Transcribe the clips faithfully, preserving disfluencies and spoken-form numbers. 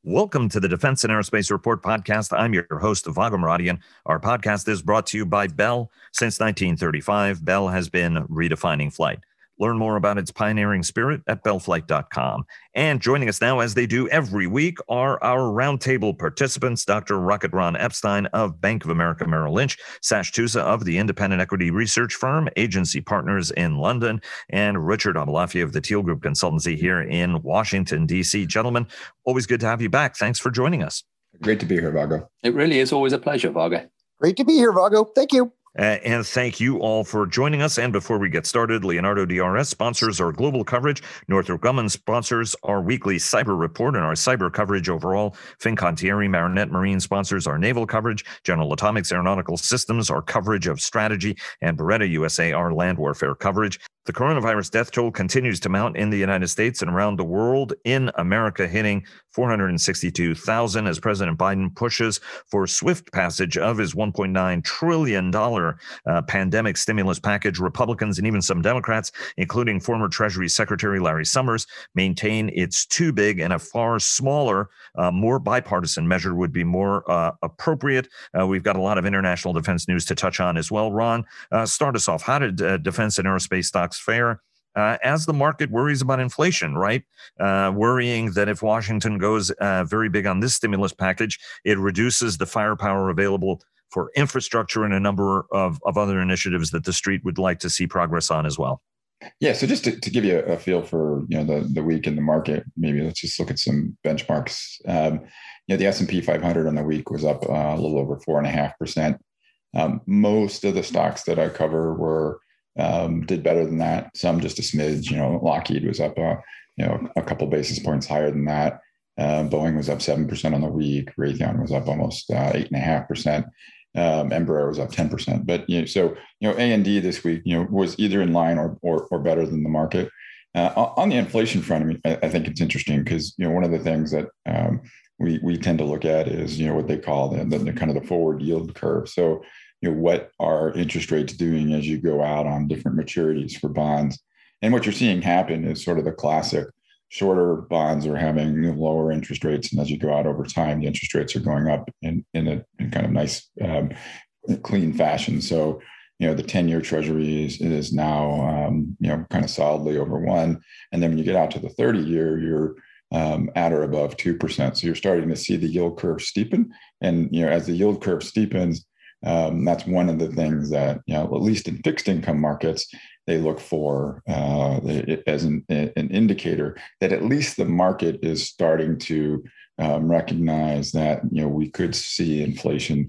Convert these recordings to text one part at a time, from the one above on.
Welcome to the Defense and Aerospace Report podcast. I'm your host, Vago Muradian. Our podcast is brought to you by Bell. Since nineteen thirty-five, Bell has been redefining flight. Learn more about its pioneering spirit at bell flight dot com. And joining us now, as they do every week, are our roundtable participants, Doctor Rocket Ron Epstein of Bank of America Merrill Lynch, Sash Tusa of the independent equity research firm Agency Partners in London, and Richard Abalafi of the Teal Group Consultancy here in Washington, D C. Gentlemen, always good to have you back. Thanks for joining us. Great to be here, Vago. It really is always a pleasure, Vago. Great to be here, Vago. Thank you. Uh, and thank you all for joining us. And before we get started, Leonardo D R S sponsors our global coverage. Northrop Grumman sponsors our weekly cyber report and our cyber coverage overall. Fincantieri Marinette Marine sponsors our naval coverage. General Atomics Aeronautical Systems, our coverage of strategy. And Beretta U S A, our land warfare coverage. The coronavirus death toll continues to mount in the United States and around the world, in America hitting four hundred sixty-two thousand as President Biden pushes for swift passage of his one point nine trillion dollars uh, pandemic stimulus package. Republicans and even some Democrats, including former Treasury Secretary Larry Summers, maintain it's too big and a far smaller, uh, more bipartisan measure would be more uh, appropriate. Uh, we've got a lot of international defense news to touch on as well. Ron, uh, start us off. How did uh, defense and aerospace stocks fare uh, as the market worries about inflation, right? Uh, worrying that if Washington goes uh, very big on this stimulus package, it reduces the firepower available for infrastructure and a number of, of other initiatives that the street would like to see progress on as well. Yeah, so just to, to give you a feel for you know the, the week in the market, maybe let's just look at some benchmarks. Um, you know, the S and P five hundred on the week was up uh, a little over four and a half percent. Um, most of the stocks that I cover were Um, did better than that. Some just a smidge. You know, Lockheed was up, uh, you know, a couple basis points higher than that. Uh, Boeing was up seven percent on the week. Raytheon was up almost uh, eight and a half percent. Um, Embraer was up ten percent. But you know, so you know, A and D this week, you know, was either in line or or, or better than the market. Uh, on the inflation front, I mean, I, I think it's interesting because you know one of the things that um, we we tend to look at is you know what they call the, the, the kind of the forward yield curve. So you know, what are interest rates doing as you go out on different maturities for bonds? And what you're seeing happen is sort of the classic shorter bonds are having you know, lower interest rates. And as you go out over time, the interest rates are going up in, in a in kind of nice, um, clean fashion. So, you know, the ten-year treasury is, is now, um, you know, kind of solidly over one. And then when you get out to the thirty-year, you're um, at or above two percent. So you're starting to see the yield curve steepen. And, you know, as the yield curve steepens, Um, that's one of the things that, you know, at least in fixed income markets, they look for uh, as an, an indicator that at least the market is starting to um, recognize that, you know, we could see inflation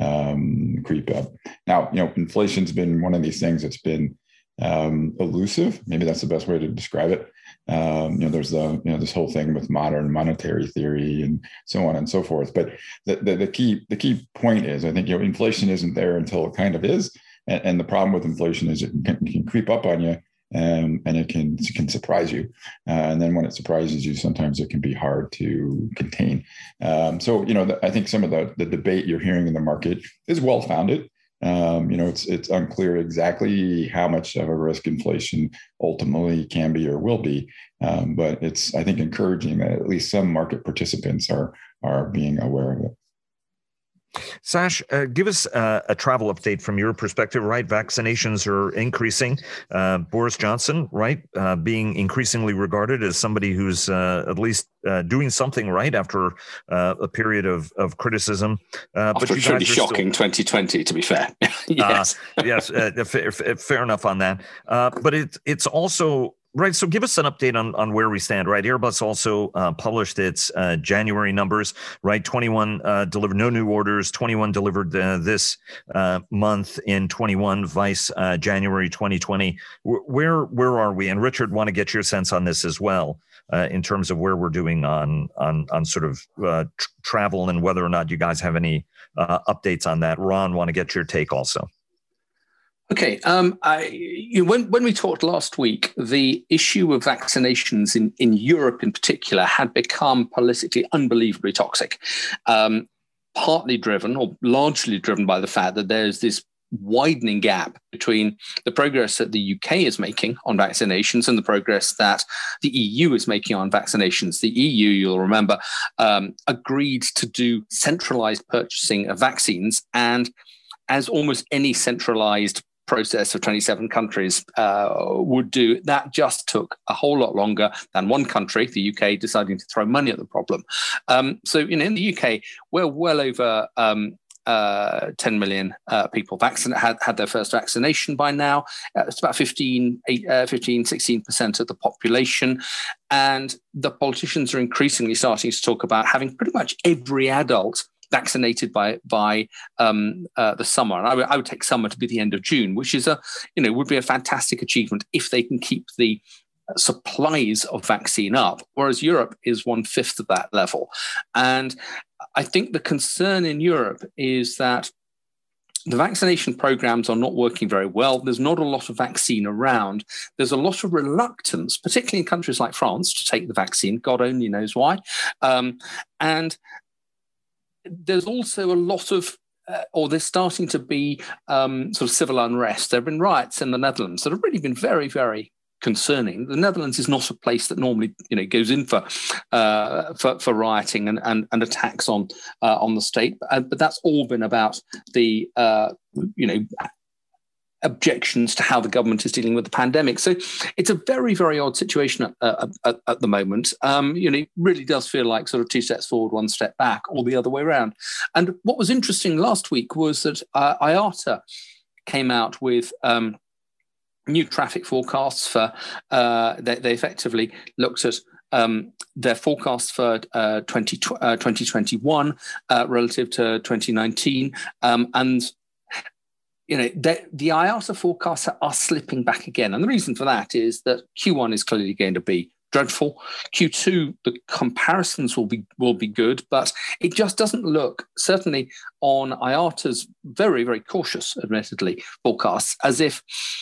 um, creep up. Now, you know, inflation's been one of these things that's been um, elusive. Maybe that's the best way to describe it. Um, you know, there's the, you know, this whole thing with modern monetary theory and so on and so forth. But the, the, the key, the key point is, I think, you know, inflation isn't there until it kind of is. And, and the problem with inflation is it can, it can creep up on you and, and it can, it can surprise you. Uh, and then when it surprises you, sometimes it can be hard to contain. Um, so, you know, the, I think some of the, the debate you're hearing in the market is well-founded. Um, you know, it's it's unclear exactly how much of a risk inflation ultimately can be or will be, um, but it's, I think, encouraging that at least some market participants are are being aware of it. Sash, uh, give us uh, a travel update from your perspective, right? Vaccinations are increasing. Uh, Boris Johnson, right, uh, being increasingly regarded as somebody who's uh, at least uh, doing something right after uh, a period of, of criticism. Uh, after but a truly shocking still... twenty twenty, to be fair. yes. Uh, yes, uh, fair, fair enough on that. Uh, but it, it's also... Right. So give us an update on, on where we stand, right? Airbus also uh, published its uh, January numbers, right? twenty-one uh, delivered, no new orders, twenty-one delivered uh, this uh, month in twenty-one, vice uh, January twenty twenty. Where where are we? And Richard, want to get your sense on this as well, uh, in terms of where we're doing on on on sort of uh, tr- travel and whether or not you guys have any uh, updates on that. Ron, want to get your take also. Okay. Um, I, you, when, when we talked last week, the issue of vaccinations in, in Europe in particular had become politically unbelievably toxic, um, partly driven or largely driven by the fact that there's this widening gap between the progress that the U K is making on vaccinations and the progress that the E U is making on vaccinations. The E U, you'll remember, um, agreed to do centralized purchasing of vaccines. And as almost any centralized process of twenty-seven countries uh, would do, that just took a whole lot longer than one country, the U K, deciding to throw money at the problem. Um, so, you know, in the U K, we're well over um, uh, ten million uh, people vaccinated, had, had their first vaccination by now. Uh, it's about fifteen, eight, uh, fifteen, sixteen percent of the population. And the politicians are increasingly starting to talk about having pretty much every adult vaccinated by by um, uh, the summer, and I would, I would take summer to be the end of June, which is a you know would be a fantastic achievement if they can keep the supplies of vaccine up. Whereas Europe is one fifth of that level, and I think the concern in Europe is that the vaccination programs are not working very well. There's not a lot of vaccine around. There's a lot of reluctance, particularly in countries like France, to take the vaccine. God only knows why, um, and there's also a lot of, uh, or there's starting to be um, sort of civil unrest. There have been riots in the Netherlands that have really been very, very concerning. The Netherlands is not a place that normally, you know, goes in for uh, for, for rioting and, and, and attacks on uh, on the state, but, but that's all been about the, uh, you know, objections to how the government is dealing with the pandemic. So it's a very, very odd situation at, uh, at, at the moment. Um, you know, it really does feel like sort of two steps forward, one step back, or the other way around. And what was interesting last week was that uh, I A T A came out with um, new traffic forecasts for, uh, they, they effectively looked at Um, their forecast for uh, twenty, uh, twenty twenty-one uh, relative to twenty nineteen. Um, and You know, the, the I A T A forecasts are slipping back again. And the reason for that is that Q one is clearly going to be dreadful. Q two, the comparisons will be will be good, but it just doesn't look, certainly on I A T A's very, very cautious, admittedly, forecasts, as if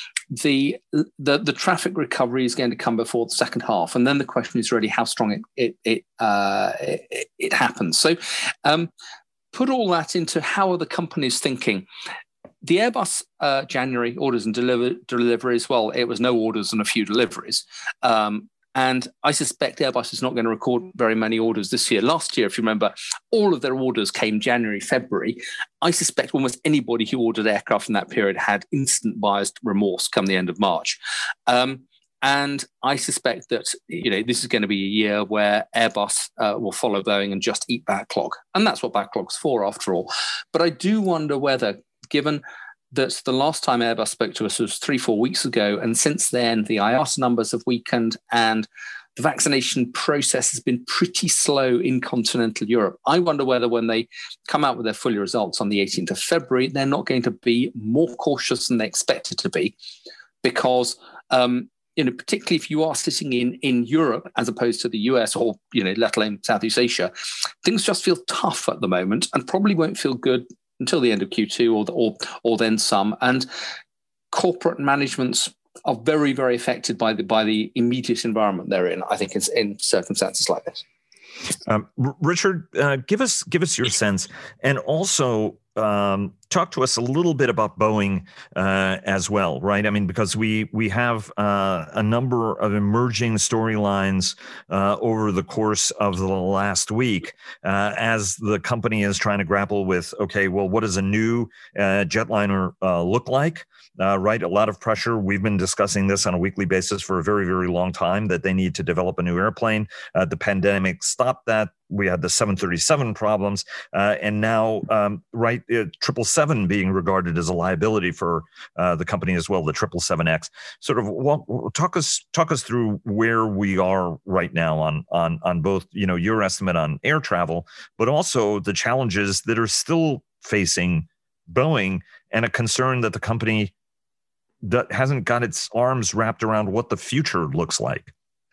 the, the the traffic recovery is going to come before the second half. And then the question is really how strong it it it, uh, it, it happens. So um, put all that into how are the companies thinking. The Airbus uh, January orders and deliver, deliveries, well, it was no orders and a few deliveries. Um, and I suspect Airbus is not going to record very many orders this year. Last year, if you remember, all of their orders came January, February. I suspect almost anybody who ordered aircraft in that period had instant buyer's remorse come the end of March. Um, and I suspect that, you know, this is going to be a year where Airbus uh, will follow Boeing and just eat backlog. And that's what backlog's for, after all. But I do wonder whether, given that the last time Airbus spoke to us was three, four weeks ago, and since then the I A T A numbers have weakened and the vaccination process has been pretty slow in continental Europe. I wonder whether when they come out with their full results on the eighteenth of February, they're not going to be more cautious than they expected to be, because um, you know, particularly if you are sitting in, in Europe as opposed to the U S or, you know, let alone Southeast Asia, things just feel tough at the moment and probably won't feel good until the end of Q two or, or or then some. And corporate managements are very, very affected by the by the immediate environment they're in, I think, in, in circumstances like this. Um, R- Richard, uh, give us give us your sense, and also um, talk to us a little bit about Boeing uh, as well, right? I mean, because we we have uh, a number of emerging storylines uh, over the course of the last week uh, as the company is trying to grapple with, okay, well, what does a new uh, jetliner uh, look like? Uh, right, a lot of pressure. We've been discussing this on a weekly basis for a very, very long time, that they need to develop a new airplane. Uh, the pandemic stopped that. We had the seven thirty-seven problems, uh, and now, um, right, triple seven being regarded as a liability for uh, the company as well. The triple seven X. Sort of walk, talk us talk us through where we are right now on on on both, you know, your estimate on air travel, but also the challenges that are still facing Boeing, and a concern that the company that hasn't got its arms wrapped around what the future looks like.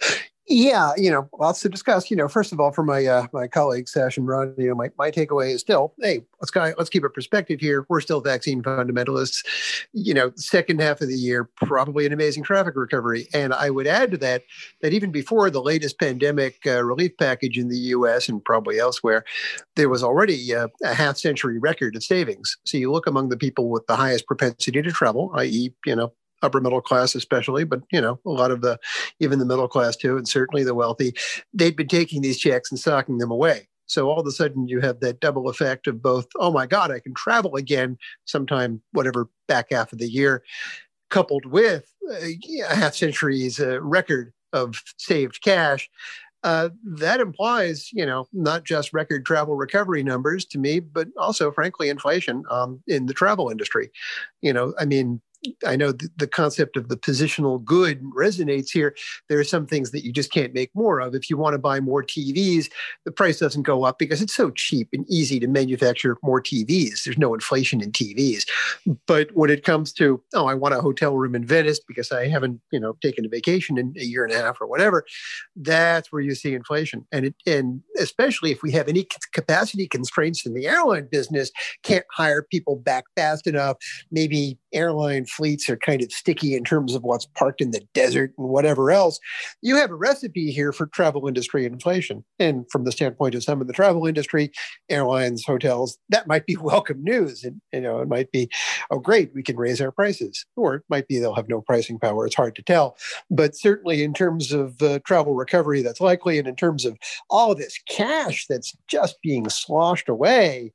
Yeah, you know, lots to discuss. You know, first of all, for my uh, my colleagues, Sash and Ron, you know, my, my takeaway is still, hey, let's go, let's keep a perspective here. We're still vaccine fundamentalists. You know, second half of the year, probably an amazing traffic recovery. And I would add to that that even before the latest pandemic uh, relief package in the U S and probably elsewhere, there was already uh, a half century record of savings. So you look among the people with the highest propensity to travel, that is, you know, upper middle class especially, but, you know, a lot of the, even the middle class too, and certainly the wealthy, they'd been taking these checks and socking them away. So all of a sudden you have that double effect of both, oh my God, I can travel again sometime, whatever, back half of the year, coupled with a half century's uh, record of saved cash. Uh, that implies, you know, not just record travel recovery numbers to me, but also, frankly, inflation um, in the travel industry. You know, I mean, I know the, the concept of the positional good resonates here. There are some things that you just can't make more of. If you want to buy more T Vs, the price doesn't go up because it's so cheap and easy to manufacture more T Vs. There's no inflation in T Vs. But when it comes to, oh, I want a hotel room in Venice because I haven't, you know, taken a vacation in a year and a half or whatever, that's where you see inflation. And it, and especially if we have any capacity constraints in the airline business, can't hire people back fast enough, maybe airline fleets are kind of sticky in terms of what's parked in the desert and whatever else. You have a recipe here for travel industry inflation. And from the standpoint of some of the travel industry, airlines, hotels, that might be welcome news. And, you know, it might be, oh, great, we can raise our prices. Or it might be they'll have no pricing power. It's hard to tell. But certainly in terms of uh, travel recovery, that's likely. And in terms of all of this cash that's just being sloshed away,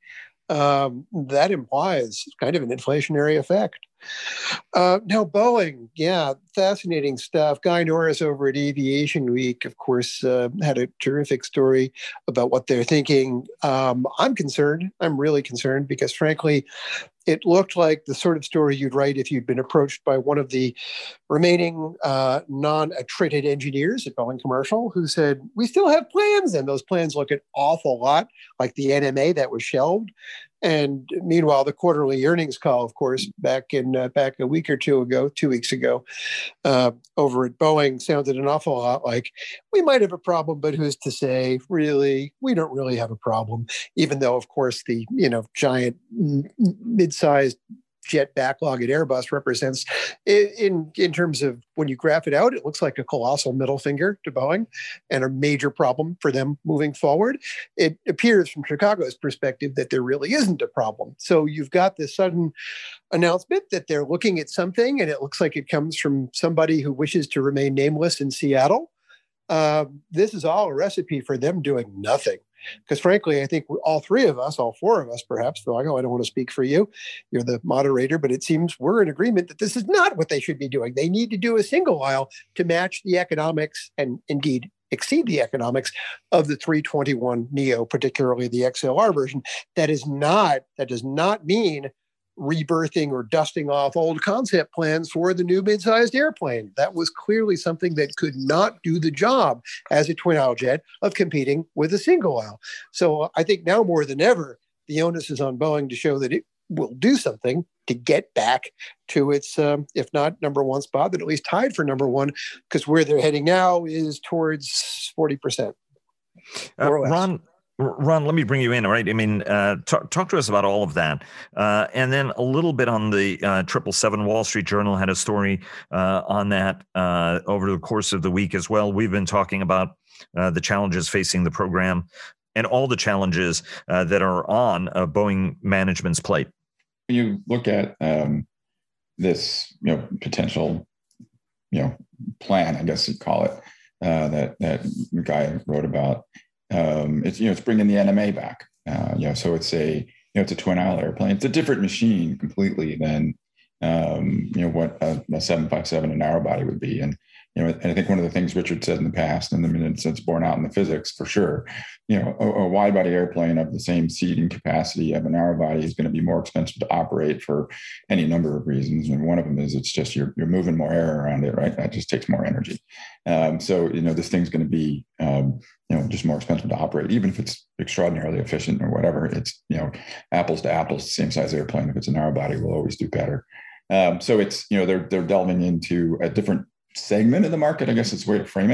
um, that implies kind of an inflationary effect. Uh, now, Boeing, yeah, fascinating stuff. Guy Norris over at Aviation Week, of course, uh, had a terrific story about what they're thinking. Um, I'm concerned. I'm really concerned because, frankly, it looked like the sort of story you'd write if you'd been approached by one of the remaining uh, non-attrited engineers at Boeing Commercial who said, we still have plans. And those plans look an awful lot like the N M A that was shelved. And meanwhile, the quarterly earnings call, of course, back in uh, back a week or two ago, two weeks ago, uh, over at Boeing sounded an awful lot like, we might have a problem, but who's to say? Really, we don't really have a problem. Even though, of course, the you know giant mid-sized jet backlog at Airbus represents, in in terms of when you graph it out, it looks like a colossal middle finger to Boeing and a major problem for them moving forward. It appears from Chicago's perspective that there really isn't a problem. So you've got this sudden announcement that they're looking at something, and it looks like it comes from somebody who wishes to remain nameless in Seattle. Uh, this is all a recipe for them doing nothing. Because frankly, I think all three of us, all four of us perhaps, though I don't want to speak for you, you're the moderator, but it seems we're in agreement that this is not what they should be doing. They need to do a single aisle to match the economics and indeed exceed the economics of the three twenty-one neo, particularly the X L R version. That is not, that does not mean rebirthing or dusting off old concept plans for the new mid-sized airplane. That was clearly something that could not do the job as a twin aisle jet of competing with a single aisle. So I think now more than ever, the onus is on Boeing to show that it will do something to get back to its, um, if not number one spot, but at least tied for number one, because where they're heading now is towards forty percent. Uh, Ron, Ron, let me bring you in, all right? I mean, uh, talk, talk to us about all of that. Uh, and then a little bit on the uh, triple seven. Wall Street Journal had a story uh, on that uh, over the course of the week as well. We've been talking about uh, the challenges facing the program and all the challenges uh, that are on uh, Boeing management's plate. When you look at um, this, you know, potential, you know, plan, I guess you'd call it, uh, that that guy wrote about, Um, it's, you know, it's bringing the N M A back, uh, you know, so it's a, you know, it's a twin aisle airplane. It's a different machine completely than, um, you know, what a, a seven fifty-seven, a narrow body would be. And, you know, and I think one of the things Richard said in the past, and I mean, it's, it's borne out in the physics for sure, you know, a, a wide body airplane of the same seating capacity of a narrow body is going to be more expensive to operate for any number of reasons. And one of them is it's just you're, you're moving more air around it, right? That just takes more energy. Um, so, you know, this thing's going to be, um, you know, just more expensive to operate, even if it's extraordinarily efficient or whatever. It's, you know, apples to apples, same size airplane. If it's a narrow body, will always do better. Um, so it's, you know, they're they're delving into a different segment of the market, I guess it's the way to frame it.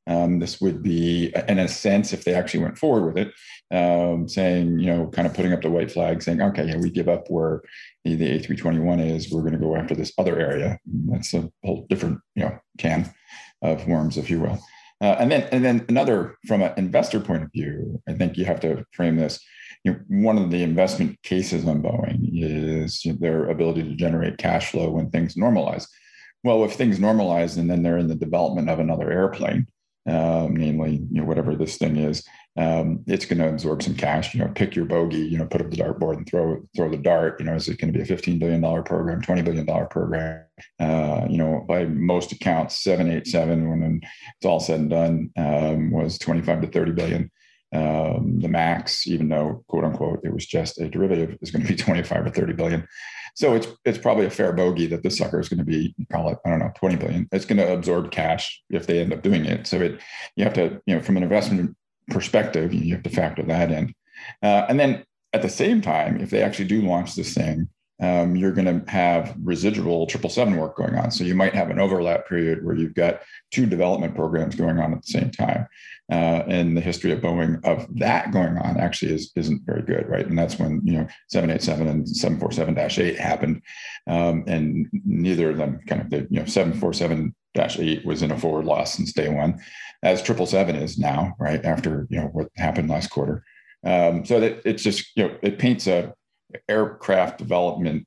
Um, this would be, in a sense, if they actually went forward with it, um, saying, you know, kind of putting up the white flag, saying, okay, yeah, we give up where the, the A three twenty-one is. We're going to go after this other area. That's a whole different, you know, can of worms, if you will. Uh, and then, and then another, from an investor point of view, I think you have to frame this. You know, one of the investment cases on Boeing is their ability to generate cash flow when things normalize. Well, if things normalize and then they're in the development of another airplane, um, namely, you know, whatever this thing is, um, it's going to absorb some cash. You know, pick your bogey. You know, put up the dartboard and throw throw the dart. You know, is it going to be a fifteen billion dollars program, twenty billion dollars program? Uh, you know, by most accounts, seven eighty-seven, when it's all said and done, um, was twenty-five to thirty billion. Um, the max, even though quote unquote it was just a derivative, is going to be twenty-five or thirty billion. So it's it's probably a fair bogey that this sucker is going to be probably, I don't know, twenty billion. It's going to absorb cash if they end up doing it. So it you have to, you know, from an investment perspective, you have to factor that in. Uh, and then at the same time, if they actually do launch this thing, um, you're going to have residual triple seven work going on. So you might have an overlap period where you've got two development programs going on at the same time. Uh, and the history of Boeing of that going on actually is, isn't very good, right? And that's when, you know, seven eighty-seven and seven forty-seven dash eight happened. Um, and neither of them kind of, the, you know, seven forty-seven dash eight was in a forward loss since day one, as triple seven is now, right? After, you know, what happened last quarter. Um, so that it's just, you know, it paints a aircraft development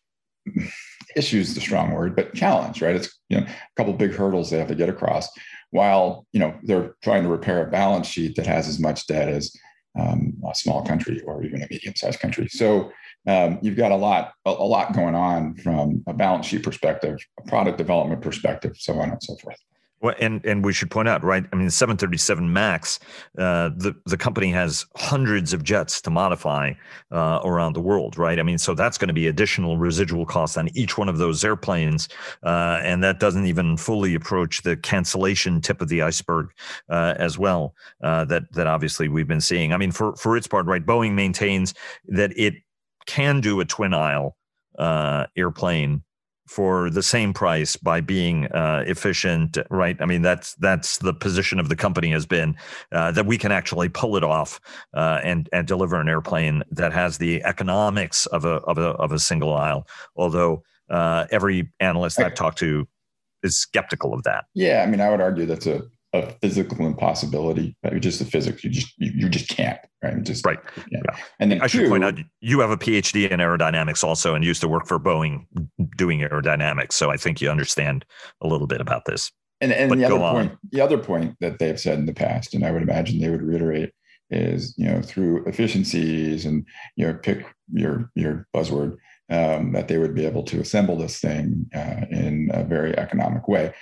issues is the strong word, but challenge, right? It's, you know, a couple of big hurdles they have to get across, while, you know, they're trying to repair a balance sheet that has as much debt as um, a small country or even a medium-sized country. So um, you've got a lot, a, a lot going on from a balance sheet perspective, a product development perspective, so on and so forth. Well, and and we should point out, right? I mean, the seven thirty-seven MAX, uh, the the company has hundreds of jets to modify uh, around the world, right? I mean, so that's going to be additional residual costs on each one of those airplanes, uh, and that doesn't even fully approach the cancellation tip of the iceberg uh, as well. Uh, that that obviously we've been seeing. I mean, for for its part, right? Boeing maintains that it can do a twin aisle uh, airplane for the same price by being uh, efficient, right? I mean, that's that's the position of the company has been uh, that we can actually pull it off uh, and and deliver an airplane that has the economics of a of a of a single aisle. Although uh, every analyst I've talked to is skeptical of that. Yeah, I mean, I would argue that's a, a physical impossibility. Right? Just the physics, you just you, you just can't, right? You just right. Yeah. Yeah. And then I two, should point out you have a P H D in aerodynamics also, and used to work for Boeing doing aerodynamics. So I think you understand a little bit about this. And and but the other on. point, the other point that they've said in the past, and I would imagine they would reiterate, is, you know, through efficiencies and, you know, pick your your buzzword, um, that they would be able to assemble this thing uh, in a very economic way.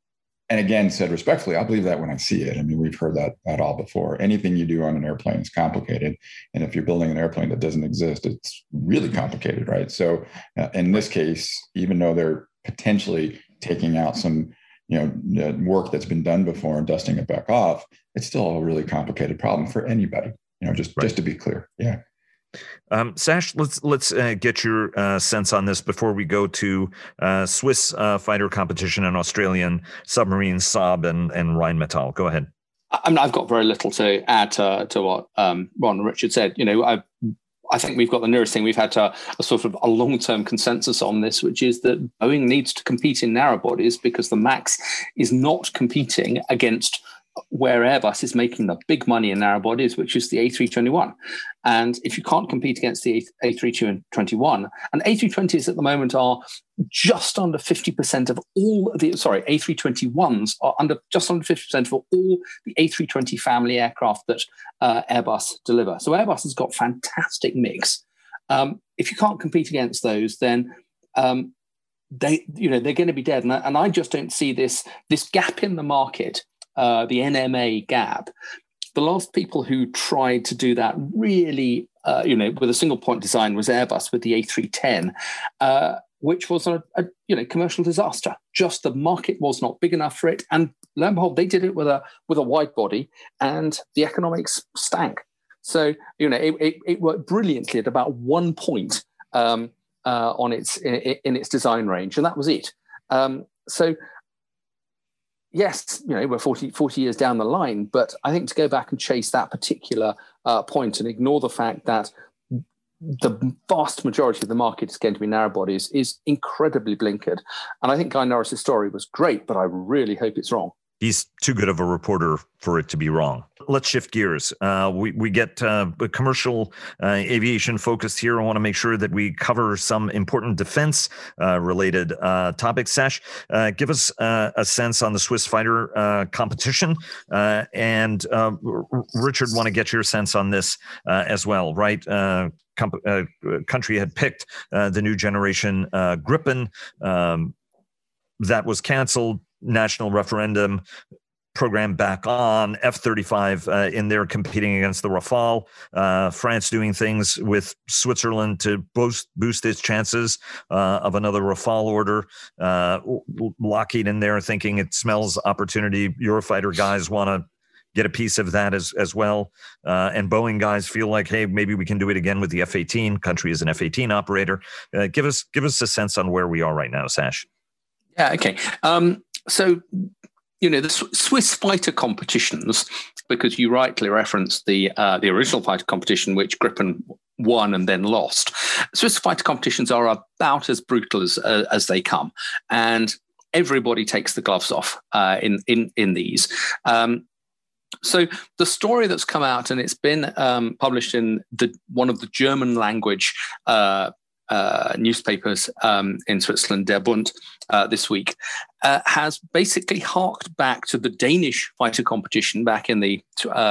And again, said respectfully, I believe that when I see it. I mean, we've heard that that all before. Anything you do on an airplane is complicated. And if you're building an airplane that doesn't exist, it's really complicated, right? So uh, in this case, even though they're potentially taking out some, you know, work that's been done before and dusting it back off, it's still a really complicated problem for anybody, you know, just, right. just to be clear. Yeah. Um, Sash, let's let's uh, get your uh, sense on this before we go to uh, Swiss uh, fighter competition and Australian submarines, Saab and, and Rheinmetall. Go ahead. I mean, I've got very little to add to, to what um, Ron and Richard said. You know, I I think we've got the nearest thing we've had to a sort of a long-term consensus on this, which is that Boeing needs to compete in narrow bodies because the MAX is not competing against where Airbus is making the big money in narrow bodies, which is the A three twenty-one. And if you can't compete against the A three twenty-one, and A three twenties at the moment are just under fifty percent of all the, sorry, A three twenty-ones are under just under fifty percent of all the A three twenty family aircraft that uh, Airbus deliver. So Airbus has got fantastic mix. Um, if you can't compete against those, then um, they, you know, they're going to be dead. And I, and I just don't see this, this gap in the market. Uh, the N M A gap. The last people who tried to do that really, uh, you know, with a single point design was Airbus with the A three ten, uh, which was a, a you know commercial disaster. Just the market was not big enough for it, and lo and behold, they did it with a with a wide body, and the economics stank. So you know, it, it, it worked brilliantly at about one point um, uh, on its in, in its design range, and that was it. Um, so. yes, you know, we're forty, forty years down the line, but I think to go back and chase that particular uh, point and ignore the fact that the vast majority of the market is going to be narrow bodies is incredibly blinkered. And I think Guy Norris's story was great, but I really hope it's wrong. He's too good of a reporter for it to be wrong. Let's shift gears. Uh, we, we get uh, commercial uh, aviation focused here. I want to make sure that we cover some important defense uh, related uh, topics. Sash, uh, give us uh, a sense on the Swiss fighter uh, competition. Uh, and uh, R- Richard, want to get your sense on this uh, as well, right? Uh, com- uh, country had picked uh, the new generation uh, Gripen. Um, that was canceled. National referendum, program back on, F thirty-five uh, in there competing against the Rafale, uh, France doing things with Switzerland to boost boost its chances uh, of another Rafale order, uh, Lockheed in there thinking it smells opportunity, Eurofighter guys want to get a piece of that as as well, uh, and Boeing guys feel like, hey, maybe we can do it again with the F eighteen, country is an F eighteen operator. Uh, give us give us a sense on where we are right now, Sash. Yeah, okay. Um, So, you know, the Swiss fighter competitions, because you rightly referenced the uh, the original fighter competition, which Gripen won and then lost. Swiss fighter competitions are about as brutal as uh, as they come, and everybody takes the gloves off uh, in in in these. Um, so the story that's come out, and it's been um, published in the one of the German language Uh, Uh, newspapers um, in Switzerland, Der Bund, uh, this week, uh, has basically harked back to the Danish fighter competition back in the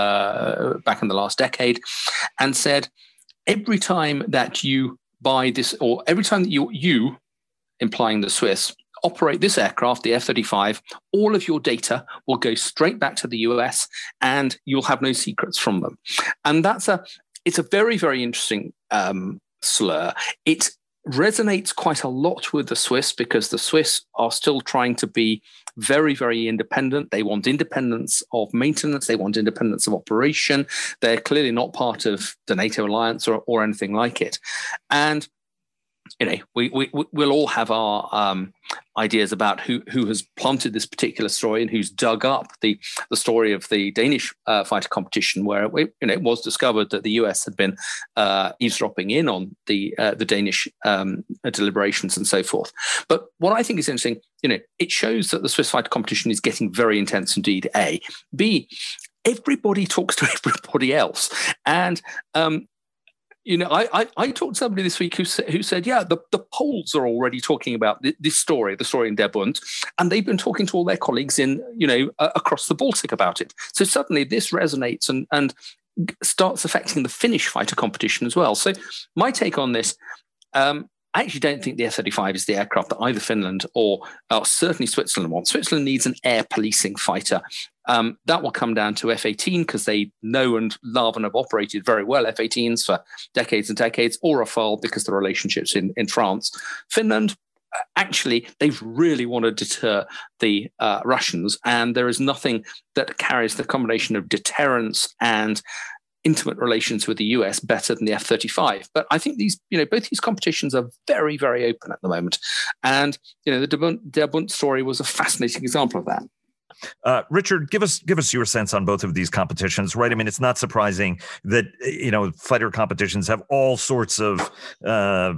uh, back in the last decade, and said every time that you buy this, or every time that you you, implying the Swiss, operate this aircraft, the F thirty-five, all of your data will go straight back to the U S, and you'll have no secrets from them. And that's a it's a very very interesting Um, slur. It resonates quite a lot with the Swiss, because the Swiss are still trying to be very, very independent. They want independence of maintenance. They want independence of operation. They're clearly not part of the NATO alliance or, or anything like it. And you know, we, we, we'll all have our um, ideas about who, who has planted this particular story and who's dug up the, the story of the Danish uh, fighter competition, where it, you know, it was discovered that the U S had been uh, eavesdropping in on the uh, the Danish um, deliberations and so forth. But what I think is interesting, you know, it shows that the Swiss fighter competition is getting very intense indeed, A. B, everybody talks to everybody else. And um, You know, I, I I talked to somebody this week who said, who said, yeah, the, the Poles are already talking about th- this story, the story in Der Bund, and they've been talking to all their colleagues in, you know, uh, across the Baltic about it. So suddenly this resonates and and starts affecting the Finnish fighter competition as well. So my take on this, um, I actually don't think the F thirty-five is the aircraft that either Finland or uh, certainly Switzerland wants. Switzerland needs an air policing fighter. Um, that will come down to F eighteen, because they know and love and have operated very well F eighteens for decades and decades, or Rafale because the relationships in, in France. Finland, actually, they really want to deter the uh, Russians, and there is nothing that carries the combination of deterrence and intimate relations with the U S better than the F thirty-five. But I think these, you know, both these competitions are very, very open at the moment. And, you know, the Der Bund, Der Bund story was a fascinating example of that. Uh, Richard, give us give us your sense on both of these competitions, right? I mean, it's not surprising that, you know, fighter competitions have all sorts of, uh,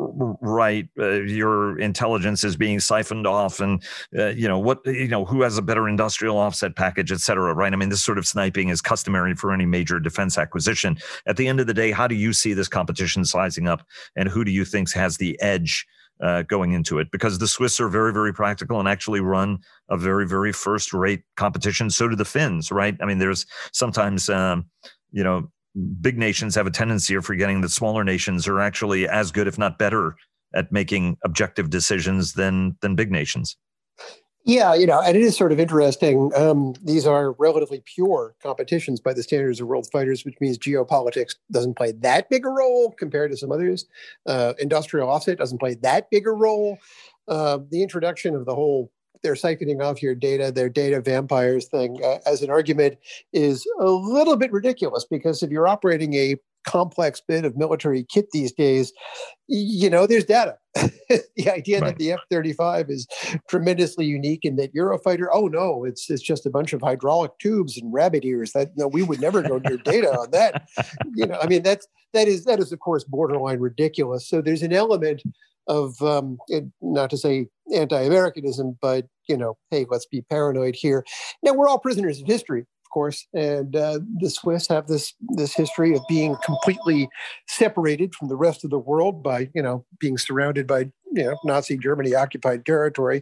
right, uh, your intelligence is being siphoned off, and, uh, you know, what, you know, who has a better industrial offset package, et cetera, right? I mean, this sort of sniping is customary for any major defense acquisition. At the end of the day, how do you see this competition sizing up, and who do you think has the edge Uh, going into it? Because the Swiss are very, very practical and actually run a very, very first-rate competition. So do the Finns, right? I mean, there's sometimes, um, you know, big nations have a tendency of forgetting that smaller nations are actually as good, if not better, at making objective decisions than than big nations. Yeah, you know, and it is sort of interesting. Um, these are relatively pure competitions by the standards of world fighters, which means geopolitics doesn't play that big a role compared to some others. Uh, industrial offset doesn't play that big a role. Uh, the introduction of the whole, they're siphoning off your data, their data vampires thing uh, as an argument is a little bit ridiculous, because if you're operating a complex bit of military kit these days, you know, there's data. The idea right. that the F thirty-five is tremendously unique in that Eurofighter, oh no, it's it's just a bunch of hydraulic tubes and rabbit ears. That no, we would never go near data on that. You know, I mean, that's that is that is of course borderline ridiculous. So there's an element of um, it, not to say anti-Americanism, but you know, hey, let's be paranoid here. Now we're all prisoners of history. Of course, and uh, the Swiss have this this history of being completely separated from the rest of the world by, you know, being surrounded by, you know, Nazi Germany occupied territory,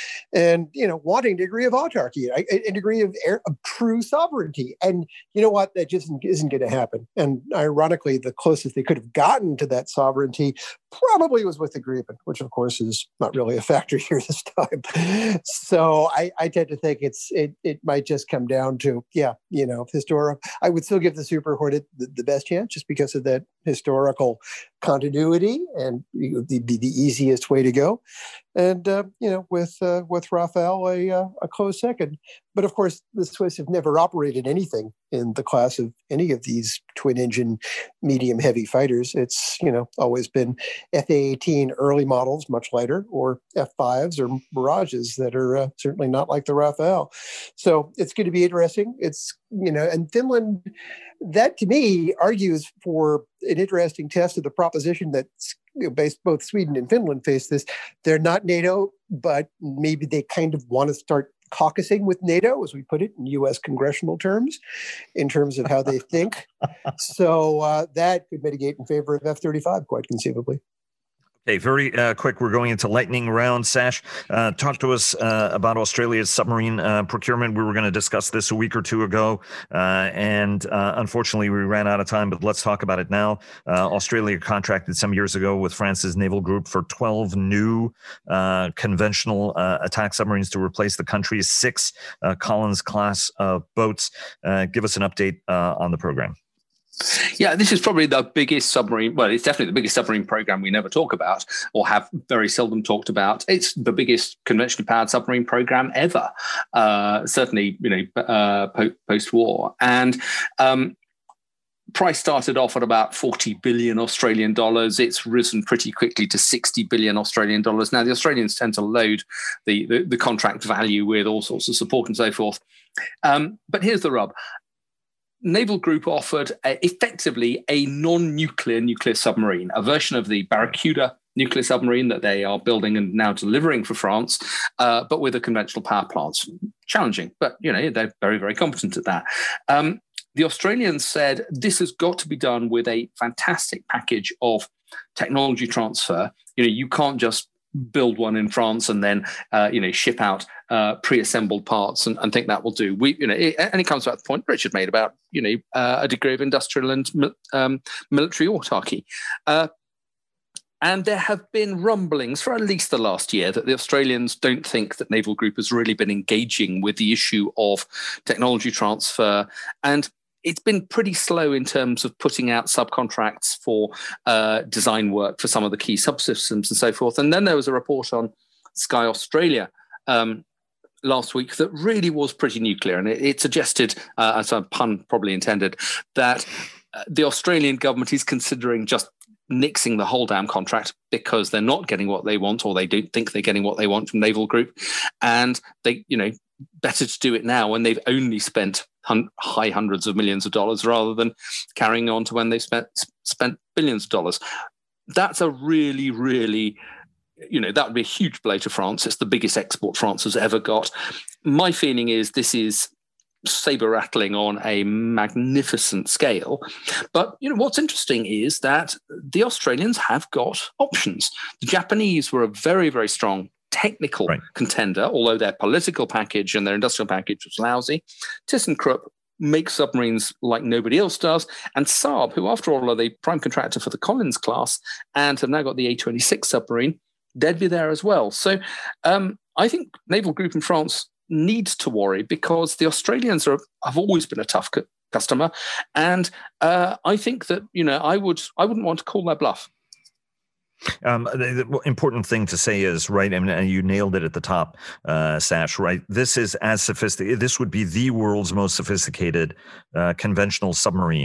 and you know, wanting a degree of autarky, a, a degree of, air, of true sovereignty. And you know what? That just isn't going to happen. And ironically, the closest they could have gotten to that sovereignty probably was with agreement, which of course is not really a factor here this time. So I, I tend to think it's it it might just come down to, yeah, you know, historic. I would still give the Super Hornet the, the best chance just because of that historical continuity and the, the, the easiest way to go. And, uh, you know, with uh, with Rafale, a, uh, a close second. But of course, the Swiss have never operated anything in the class of any of these twin-engine medium-heavy fighters. It's, you know, always been F A eighteen early models, much lighter, or F fives or Mirages that are uh, certainly not like the Rafale. So it's going to be interesting. It's, you know, and Finland, that to me argues for an interesting test of the proposition that, you know, based both Sweden and Finland face this. They're not NATO, but maybe they kind of want to start caucusing with NATO, as we put it in U S congressional terms, in terms of how they think. So uh, that could mitigate in favor of F thirty-five quite conceivably. Okay, very uh, quick. We're going into lightning round. Sash, uh, talk to us uh, about Australia's submarine uh, procurement. We were going to discuss this a week or two ago, uh, and uh, unfortunately we ran out of time, but let's talk about it now. Uh, Australia contracted some years ago with France's naval group for twelve new uh, conventional uh, attack submarines to replace the country's six uh, Collins-class uh, boats. Uh, give us an update uh, on the program. Yeah, this is probably the biggest submarine. Well, it's definitely the biggest submarine program we never talk about or have very seldom talked about. It's the biggest conventionally powered submarine program ever, uh, certainly, you know, uh, po- post-war. And um, price started off at about forty billion Australian dollars. It's risen pretty quickly to sixty billion Australian dollars. Now, the Australians tend to load the, the, the contract value with all sorts of support and so forth. Um, but here's the rub. Naval Group offered uh, effectively a non-nuclear nuclear submarine, a version of the Barracuda nuclear submarine that they are building and now delivering for France, uh, but with a conventional power plant. Challenging, but you know, they're very, very competent at that. Um, the Australians said this has got to be done with a fantastic package of technology transfer. You know, you can't just build one in France and then, uh, you know, ship out uh, pre-assembled parts and, and think that will do. We, you know, it, and it comes back to the point Richard made about, you know, uh, a degree of industrial and um, military autarky. Uh, and there have been rumblings for at least the last year that the Australians don't think that Naval Group has really been engaging with the issue of technology transfer. And it's been pretty slow in terms of putting out subcontracts for uh, design work for some of the key subsystems and so forth. And then there was a report on Sky Australia um, last week that really was pretty nuclear. And it, it suggested, uh, as a pun probably intended, that uh, the Australian government is considering just nixing the whole damn contract because they're not getting what they want, or they don't think they're getting what they want from Naval Group. And they, you know, better to do it now when they've only spent hun- high hundreds of millions of dollars rather than carrying on to when they've spent, spent billions of dollars. That's a really, really, you know, that would be a huge blow to France. It's the biggest export France has ever got. My feeling is this is saber rattling on a magnificent scale. But, you know, what's interesting is that the Australians have got options. The Japanese were a very, very strong technical right. contender, although their political package and their industrial package was lousy. ThyssenKrupp makes submarines like nobody else does. And Saab, who after all are the prime contractor for the Collins class and have now got the A twenty-six submarine, they'd be there as well. So um, I think Naval Group in France needs to worry because the Australians are, have always been a tough cu- customer. And uh, I think that, you know, I, would, I wouldn't want to call their bluff. Um, the, the important thing to say is, right, I mean, you nailed it at the top, uh, Sash, right? This is as sophisticated. This would be the world's most sophisticated uh, conventional submarine.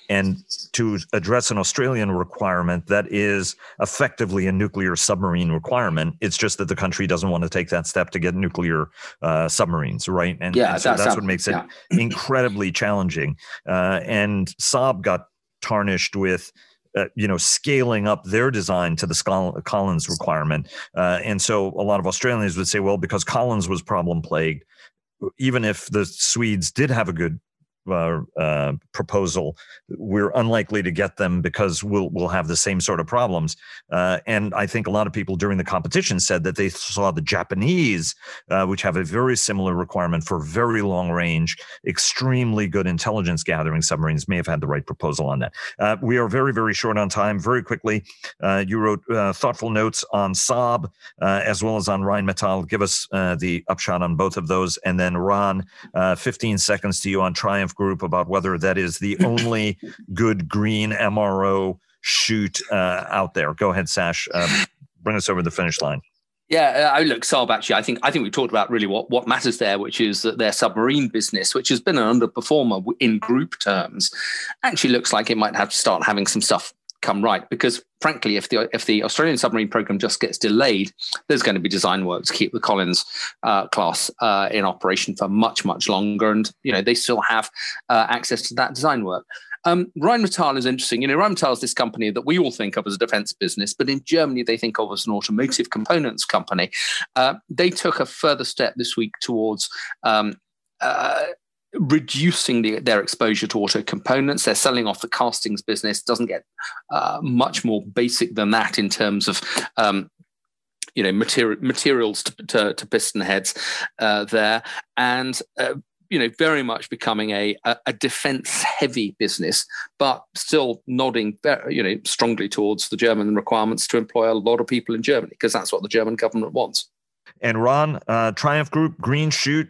and to address an Australian requirement that is effectively a nuclear submarine requirement. It's just that the country doesn't want to take that step to get nuclear uh, submarines, right? And, yeah, and so that's, that's what makes it yeah. incredibly challenging. Uh, and Saab got tarnished with Uh, you know, scaling up their design to the Collins requirement. Uh, and so a lot of Australians would say, well, because Collins was problem plagued, even if the Swedes did have a good uh, uh, proposal, we're unlikely to get them because we'll we'll have the same sort of problems. Uh, and I think a lot of people during the competition said that they saw the Japanese, uh, which have a very similar requirement for very long range, extremely good intelligence gathering submarines, may have had the right proposal on that. Uh, we are very, very short on time. Very quickly, uh, you wrote uh, thoughtful notes on Saab uh, as well as on Rheinmetall. Give us uh, the upshot on both of those. And then Ron, uh, fifteen seconds to you on Triumph Group about whether that is the only good green M R O chute uh, out there. Go ahead, Sash. Um, bring us over the finish line. Yeah, I look, Saab actually, I think I think we talked about really what, what matters there, which is that their submarine business, which has been an underperformer in group terms, actually looks like it might have to start having some stuff come right. Because frankly, if the if the Australian submarine program just gets delayed, there's going to be design work to keep the Collins uh, class uh, in operation for much, much longer. And, you know, they still have uh, access to that design work. Um, Rheinmetall is interesting. You know, Rheinmetall is this company that we all think of as a defense business, but in Germany, they think of as an automotive components company. Uh, they took a further step this week towards um, uh, reducing the, their exposure to auto components. They're selling off the castings business. Doesn't get uh, much more basic than that in terms of um, you know material materials to, to, to piston heads uh, there, and uh, you know very much becoming a a, a defense heavy business, but still nodding very, you know strongly towards the German requirements to employ a lot of people in Germany, because that's what the German government wants. And Ron, uh, Triumph Group, green shoot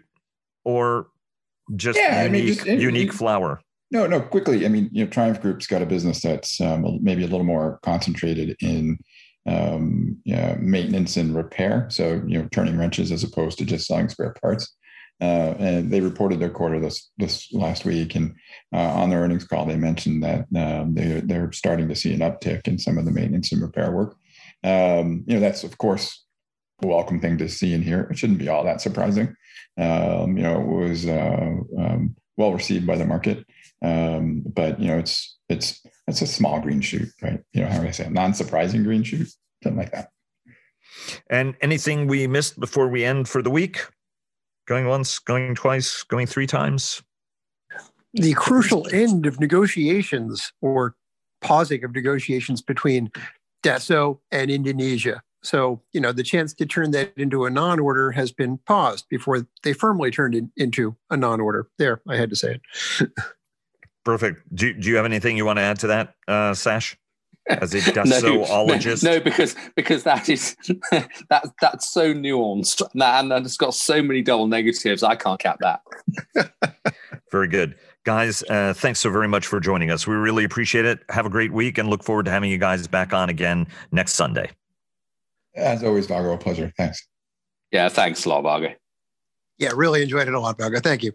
or just yeah, unique, I mean, just, unique it, flower? No, no, quickly. I mean, you know, Triumph Group's got a business that's um, maybe a little more concentrated in um, yeah, maintenance and repair. So, you know, turning wrenches as opposed to just selling spare parts. Uh, and they reported their quarter this this last week, and uh, on their earnings call, they mentioned that um, they they're starting to see an uptick in some of the maintenance and repair work. Um, you know, that's of course a welcome thing to see and hear. It shouldn't be all that surprising. Um, you know, it was uh, um, well received by the market, um, but you know, it's it's it's a small green shoot, right? You know, how do I say, a non-surprising green shoot, something like that. And anything we missed before we end for the week? Going once, going twice, going three times? The crucial end of negotiations, or pausing of negotiations between Dassault and Indonesia. So, you know, the chance to turn that into a non-order has been paused before they firmly turned it into a non-order. There, I had to say it. Perfect. Do, do you have anything you want to add to that, uh, Sash? As a Dassaultologist? No, no, because because that is that that's so nuanced, and that, it's got so many double negatives. I can't cap that. Very good, guys. Uh, thanks so very much for joining us. We really appreciate it. Have a great week, and look forward to having you guys back on again next Sunday. As always, Vago, a pleasure. Thanks. Yeah, thanks a lot, Vago. Yeah, really enjoyed it a lot, Vago. Thank you.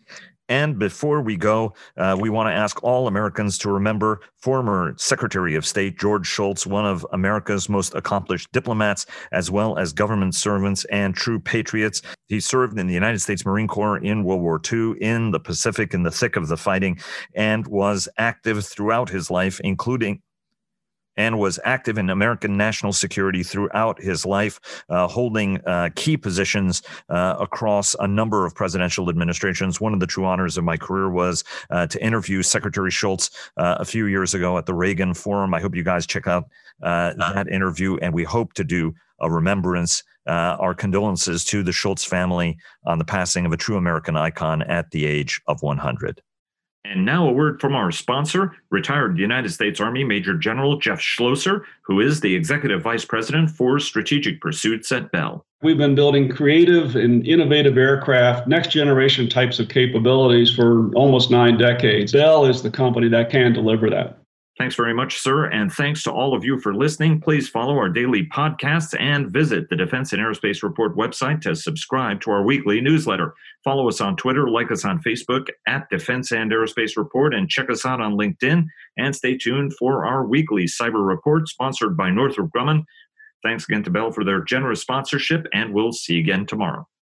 And before we go, uh, we want to ask all Americans to remember former Secretary of State George Shultz, one of America's most accomplished diplomats, as well as government servants and true patriots. He served in the United States Marine Corps in World War Two, in the Pacific, in the thick of the fighting, and was active throughout his life, including and was active in American national security throughout his life, uh, holding uh, key positions uh, across a number of presidential administrations. One of the true honors of my career was uh, to interview Secretary Shultz uh, a few years ago at the Reagan Forum. I hope you guys check out uh, that interview, and we hope to do a remembrance, uh, our condolences to the Shultz family on the passing of a true American icon at the age of one hundred. And now a word from our sponsor, retired United States Army Major General Jeff Schlosser, who is the Executive Vice President for Strategic Pursuits at Bell. We've been building creative and innovative aircraft, next generation types of capabilities for almost nine decades. Bell is the company that can deliver that. Thanks very much, sir. And thanks to all of you for listening. Please follow our daily podcasts and visit the Defense and Aerospace Report website to subscribe to our weekly newsletter. Follow us on Twitter, like us on Facebook at Defense and Aerospace Report, and check us out on LinkedIn. And stay tuned for our weekly cyber report sponsored by Northrop Grumman. Thanks again to Bell for their generous sponsorship, and we'll see you again tomorrow.